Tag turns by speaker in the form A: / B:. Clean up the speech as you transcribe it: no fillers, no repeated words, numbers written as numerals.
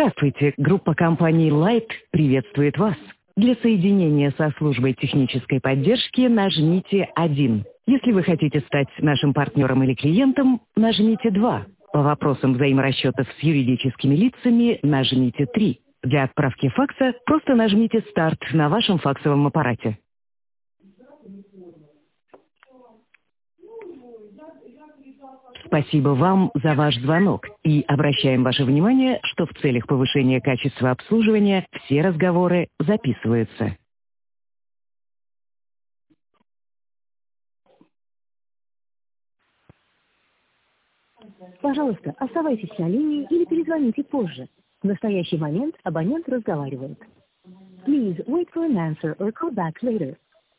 A: Здравствуйте, группа компаний Light приветствует вас. Для соединения со службой технической поддержки нажмите 1. Если вы хотите стать нашим партнером или клиентом, нажмите 2. По вопросам взаиморасчетов с юридическими лицами нажмите 3. Для отправки факса просто нажмите «Старт» на вашем факсовом аппарате. Спасибо вам за ваш звонок и обращаем ваше внимание, что в целях повышения качества обслуживания все разговоры записываются.
B: Пожалуйста, оставайтесь на линии или перезвоните позже. В настоящий момент абонент разговаривает. Please wait for an answer or call back later.